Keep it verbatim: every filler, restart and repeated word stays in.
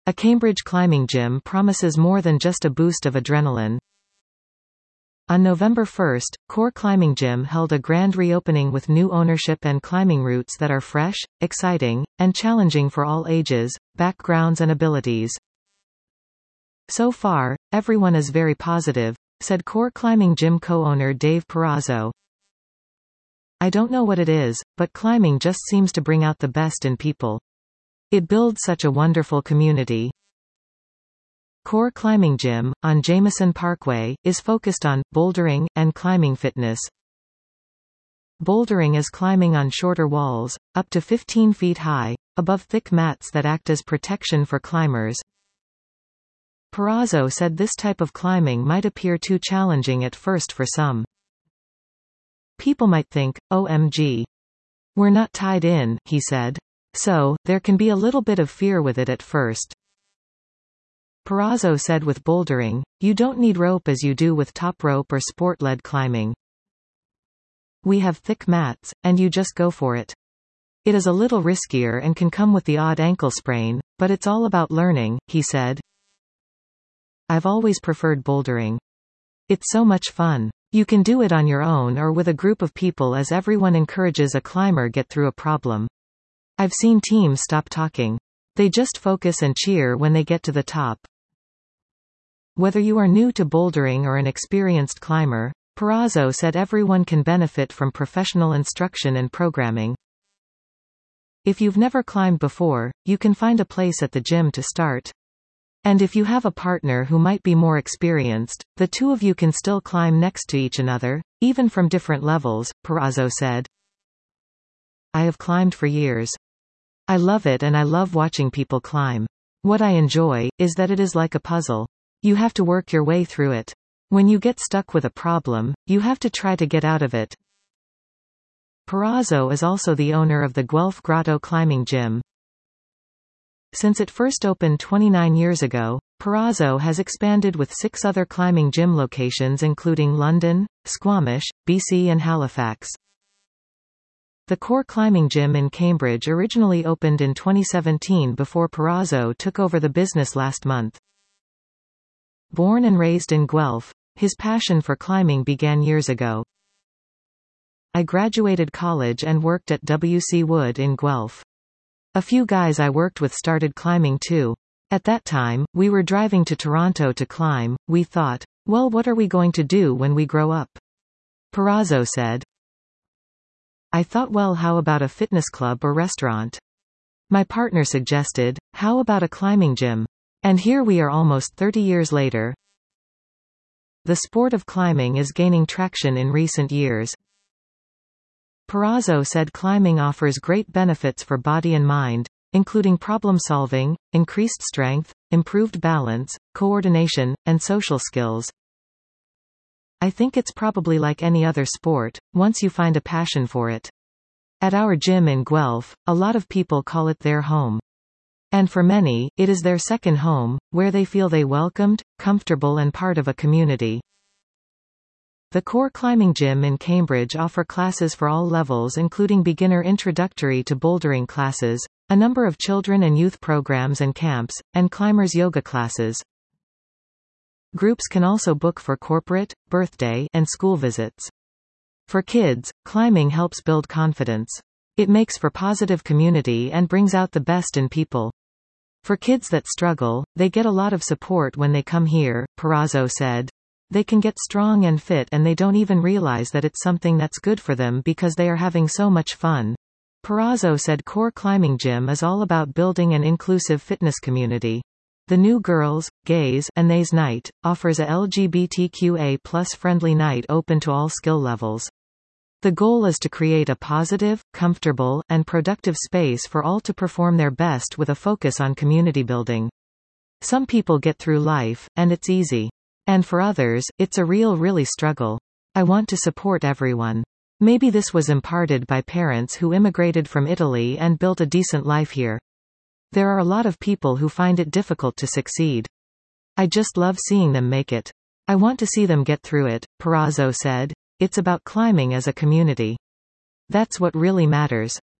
A Cambridge climbing gym promises more than just a boost of adrenaline. On November first, Core Climbing Gym held a grand reopening with new ownership and climbing routes that are fresh, exciting, and challenging for all ages, backgrounds and abilities. So far, everyone is very positive, said Core Climbing Gym co-owner Dave Perazzo. I don't know what it is, but climbing just seems to bring out the best in people. It builds such a wonderful community. Core Climbing Gym, on Jameson Parkway, is focused on bouldering and climbing fitness. Bouldering is climbing on shorter walls, up to fifteen feet high, above thick mats that act as protection for climbers. Perazzo said this type of climbing might appear too challenging at first for some. People might think, O M G. We're not tied in, he said. So, there can be a little bit of fear with it at first. Perazzo said with bouldering, you don't need rope as you do with top rope or sport-led climbing. We have thick mats, and you just go for it. It is a little riskier and can come with the odd ankle sprain, but it's all about learning, he said. I've always preferred bouldering. It's so much fun. You can do it on your own or with a group of people as everyone encourages a climber get through a problem. I've seen teams stop talking. They just focus and cheer when they get to the top. Whether you are new to bouldering or an experienced climber, Perazzo said everyone can benefit from professional instruction and programming. If you've never climbed before, you can find a place at the gym to start. And if you have a partner who might be more experienced, the two of you can still climb next to each other, even from different levels, Perazzo said. I have climbed for years. I love it and I love watching people climb. What I enjoy, is that it is like a puzzle. You have to work your way through it. When you get stuck with a problem, you have to try to get out of it. Perazzo is also the owner of the Guelph Grotto Climbing Gym. Since it first opened twenty-nine years ago, Perazzo has expanded with six other climbing gym locations including London, Squamish, B C and Halifax. The Core Climbing Gym in Cambridge originally opened in twenty seventeen before Perazzo took over the business last month. Born and raised in Guelph, his passion for climbing began years ago. I graduated college and worked at W C Wood in Guelph. A few guys I worked with started climbing too. At that time, we were driving to Toronto to climb. We thought, well, what are we going to do when we grow up? Perazzo said. I thought, well, how about a fitness club or restaurant? My partner suggested, how about a climbing gym? And here we are almost thirty years later. The sport of climbing is gaining traction in recent years. Perazzo said climbing offers great benefits for body and mind, including problem solving, increased strength, improved balance, coordination, and social skills. I think it's probably like any other sport, once you find a passion for it. At our gym in Guelph, a lot of people call it their home. And for many, it is their second home, where they feel they welcomed, comfortable and part of a community. The Core Climbing Gym in Cambridge offer classes for all levels including beginner introductory to bouldering classes, a number of children and youth programs and camps, and climbers yoga classes. Groups can also book for corporate, birthday, and school visits. For kids, climbing helps build confidence. It makes for positive community and brings out the best in people. For kids that struggle, they get a lot of support when they come here, Perazzo said. They can get strong and fit and they don't even realize that it's something that's good for them because they are having so much fun. Perazzo said Core Climbing Gym is all about building an inclusive fitness community. The new Girls, Gays, and Theys Night offers a L G B T Q A plus friendly night open to all skill levels. The goal is to create a positive, comfortable, and productive space for all to perform their best with a focus on community building. Some people get through life, and it's easy. And for others, it's a real really struggle. I want to support everyone. Maybe this was imparted by parents who immigrated from Italy and built a decent life here. There are a lot of people who find it difficult to succeed. I just love seeing them make it. I want to see them get through it, Perazzo said. It's about climbing as a community. That's what really matters.